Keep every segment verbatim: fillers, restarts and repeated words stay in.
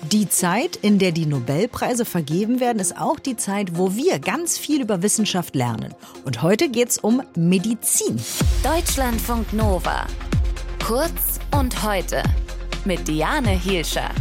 Die Zeit, in der die Nobelpreise vergeben werden, ist auch die Zeit, wo wir ganz viel über Wissenschaft lernen. Und heute geht's um Medizin. Deutschlandfunk Nova. Kurz und heute mit Diane Hielscher.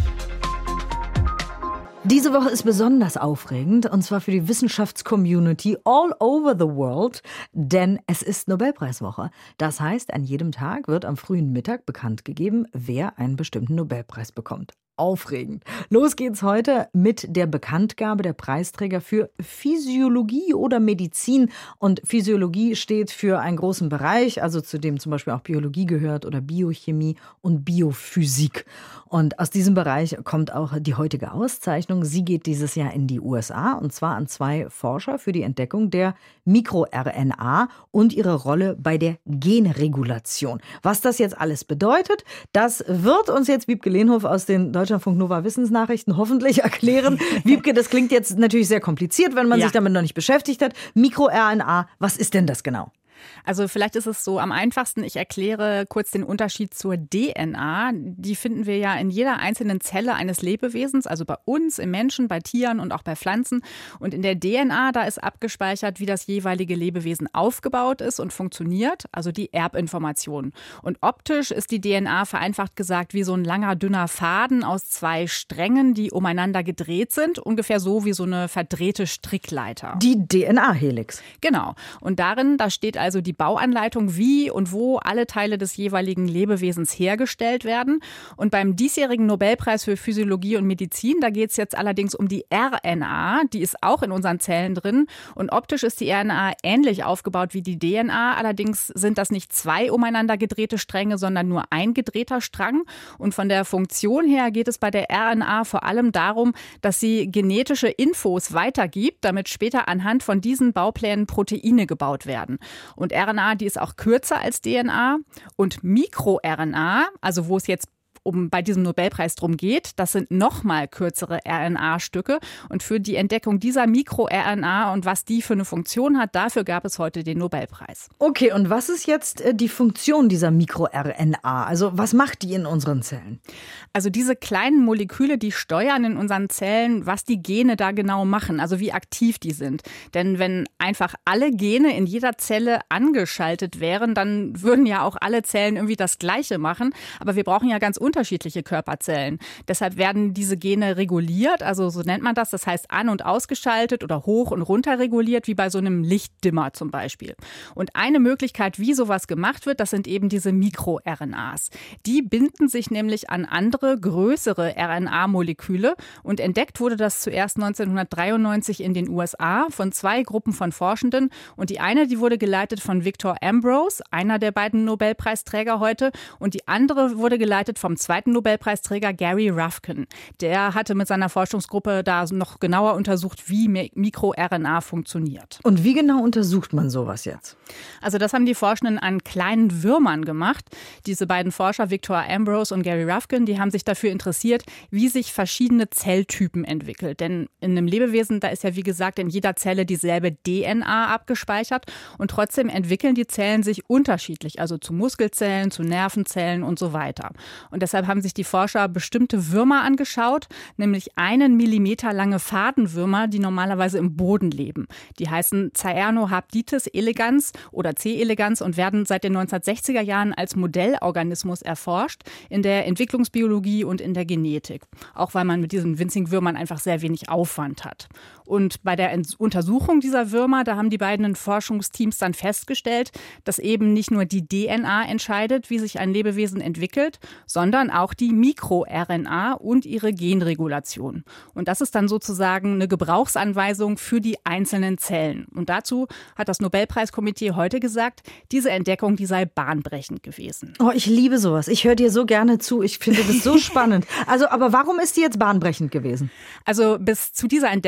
Diese Woche ist besonders aufregend, und zwar für die Wissenschaftscommunity all over the world, denn es ist Nobelpreiswoche. Das heißt, an jedem Tag wird am frühen Mittag bekannt gegeben, wer einen bestimmten Nobelpreis bekommt. Aufregend. Los geht's heute mit der Bekanntgabe der Preisträger für Physiologie oder Medizin. Und Physiologie steht für einen großen Bereich, also zu dem zum Beispiel auch Biologie gehört oder Biochemie und Biophysik. Und aus diesem Bereich kommt auch die heutige Auszeichnung. Sie geht dieses Jahr in die U S A, und zwar an zwei Forscher für die Entdeckung der MikroR N A und ihre Rolle bei der Genregulation. Was das jetzt alles bedeutet, das wird uns jetzt Wiebke Lehnhoff aus den Deutschlandfunk Nova Wissensnachrichten hoffentlich erklären. Wiebke, das klingt jetzt natürlich sehr kompliziert, wenn man ja. sich damit noch nicht beschäftigt hat. MikroR N A, was ist denn das genau? Also vielleicht ist es so am einfachsten, ich erkläre kurz den Unterschied zur D N A. Die finden wir ja in jeder einzelnen Zelle eines Lebewesens, also bei uns, im Menschen, bei Tieren und auch bei Pflanzen. Und in der D N A, da ist abgespeichert, wie das jeweilige Lebewesen aufgebaut ist und funktioniert, also die Erbinformation. Und optisch ist die D N A vereinfacht gesagt wie so ein langer, dünner Faden aus zwei Strängen, die umeinander gedreht sind, ungefähr so wie so eine verdrehte Strickleiter. Die D N A-Helix. Genau. Und darin, da steht also Also die Bauanleitung, wie und wo alle Teile des jeweiligen Lebewesens hergestellt werden. Und beim diesjährigen Nobelpreis für Physiologie und Medizin, da geht es jetzt allerdings um die R N A. Die ist auch in unseren Zellen drin. Und optisch ist die R N A ähnlich aufgebaut wie die D N A. Allerdings sind das nicht zwei umeinander gedrehte Stränge, sondern nur ein gedrehter Strang. Und von der Funktion her geht es bei der R N A vor allem darum, dass sie genetische Infos weitergibt, damit später anhand von diesen Bauplänen Proteine gebaut werden. Und R N A, die ist auch kürzer als D N A. Und MikroR N A, also wo es jetzt um bei diesem Nobelpreis drum geht, das sind noch mal kürzere R N A-Stücke. Und für die Entdeckung dieser MikroR N A und was die für eine Funktion hat, dafür gab es heute den Nobelpreis. Okay, und was ist jetzt die Funktion dieser MikroR N A? Also was macht die in unseren Zellen? Also diese kleinen Moleküle, die steuern in unseren Zellen, was die Gene da genau machen, also wie aktiv die sind. Denn wenn einfach alle Gene in jeder Zelle angeschaltet wären, dann würden ja auch alle Zellen irgendwie das Gleiche machen. Aber wir brauchen ja ganz unterschiedliche Körperzellen. Deshalb werden diese Gene reguliert, also so nennt man das, das heißt an- und ausgeschaltet oder hoch und runter reguliert, wie bei so einem Lichtdimmer zum Beispiel. Und eine Möglichkeit, wie sowas gemacht wird, das sind eben diese MikroR N As. Die binden sich nämlich an andere, größere R N A-Moleküle und entdeckt wurde das zuerst neunzehnhundertdreiundneunzig in den U S A von zwei Gruppen von Forschenden. Und die eine, die wurde geleitet von Victor Ambrose, einer der beiden Nobelpreisträger heute, und die andere wurde geleitet vom zweiten Nobelpreisträger Gary Ruvkun. Der hatte mit seiner Forschungsgruppe da noch genauer untersucht, wie MikroR N A funktioniert. Und wie genau untersucht man sowas jetzt? Also das haben die Forschenden an kleinen Würmern gemacht. Diese beiden Forscher, Victor Ambrose und Gary Ruvkun, die haben sich dafür interessiert, wie sich verschiedene Zelltypen entwickeln. Denn in einem Lebewesen, da ist ja wie gesagt in jeder Zelle dieselbe D N A abgespeichert. Und trotzdem entwickeln die Zellen sich unterschiedlich, also zu Muskelzellen, zu Nervenzellen und so weiter. Und deshalb haben sich die Forscher bestimmte Würmer angeschaut, nämlich einen Millimeter lange Fadenwürmer, die normalerweise im Boden leben. Die heißen Caernohabditis elegans oder C. elegans und werden seit den neunzehnhundertsechziger Jahren als Modellorganismus erforscht in der Entwicklungsbiologie und in der Genetik. Auch weil man mit diesen winzigen Würmern einfach sehr wenig Aufwand hat. Und bei der Untersuchung dieser Würmer, da haben die beiden Forschungsteams dann festgestellt, dass eben nicht nur die D N A entscheidet, wie sich ein Lebewesen entwickelt, sondern auch die MikroR N A und ihre Genregulation. Und das ist dann sozusagen eine Gebrauchsanweisung für die einzelnen Zellen. Und dazu hat das Nobelpreiskomitee heute gesagt, diese Entdeckung, die sei bahnbrechend gewesen. Oh, ich liebe sowas. Ich höre dir so gerne zu. Ich finde das so spannend. Also, aber warum ist die jetzt bahnbrechend gewesen? Also bis zu dieser Entdeckung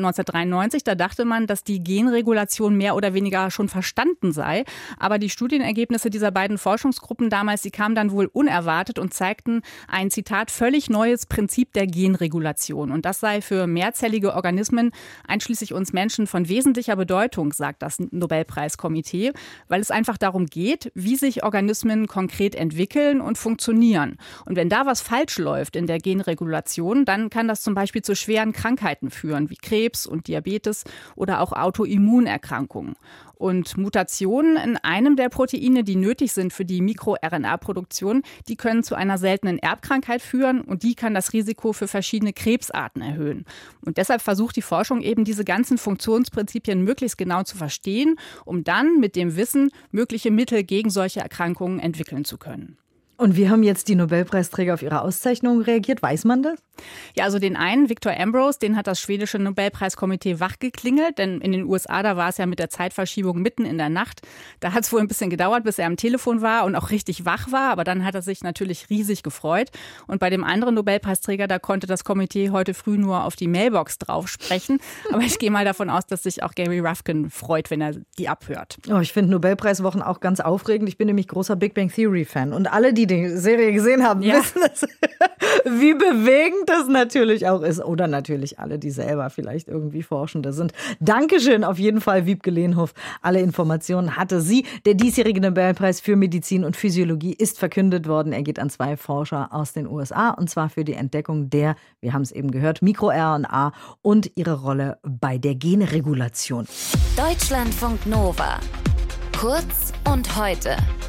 neunzehnhundertdreiundneunzig, da dachte man, dass die Genregulation mehr oder weniger schon verstanden sei. Aber die Studienergebnisse dieser beiden Forschungsgruppen damals, die kamen dann wohl unerwartet und zeigten ein, Zitat, völlig neues Prinzip der Genregulation. Und das sei für mehrzellige Organismen, einschließlich uns Menschen, von wesentlicher Bedeutung, sagt das Nobelpreiskomitee, weil es einfach darum geht, wie sich Organismen konkret entwickeln und funktionieren. Und wenn da was falsch läuft in der Genregulation, dann kann das zum Beispiel zu schweren Krankheiten führen, wie Krebs und Diabetes oder auch Autoimmunerkrankungen. Und Mutationen in einem der Proteine, die nötig sind für die MikroRNA-R N A-Produktion, die können zu einer seltenen Erbkrankheit führen und die kann das Risiko für verschiedene Krebsarten erhöhen. Und deshalb versucht die Forschung eben, diese ganzen Funktionsprinzipien möglichst genau zu verstehen, um dann mit dem Wissen mögliche Mittel gegen solche Erkrankungen entwickeln zu können. Und wie haben jetzt die Nobelpreisträger auf ihre Auszeichnung reagiert? Weiß man das? Ja, also den einen, Victor Ambrose, den hat das schwedische Nobelpreiskomitee wachgeklingelt, denn in den U S A, da war es ja mit der Zeitverschiebung mitten in der Nacht. Da hat es wohl ein bisschen gedauert, bis er am Telefon war und auch richtig wach war, aber dann hat er sich natürlich riesig gefreut. Und bei dem anderen Nobelpreisträger, da konnte das Komitee heute früh nur auf die Mailbox drauf sprechen. Aber ich gehe mal davon aus, dass sich auch Gary Rufkin freut, wenn er die abhört. Oh, ich finde Nobelpreiswochen auch ganz aufregend. Ich bin nämlich großer Big Bang Theory-Fan. Und alle, die die Serie gesehen haben, ja. wissen es, wie bewegend das natürlich auch ist. Oder natürlich alle, die selber vielleicht irgendwie Forschende sind. Dankeschön auf jeden Fall, Wiebke Lehnhoff. Alle Informationen hatte sie. Der diesjährige Nobelpreis für Medizin und Physiologie ist verkündet worden. Er geht an zwei Forscher aus den U S A und zwar für die Entdeckung der, wir haben es eben gehört, MikroR N A und ihre Rolle bei der Genregulation. Deutschlandfunk Nova. Kurz und heute.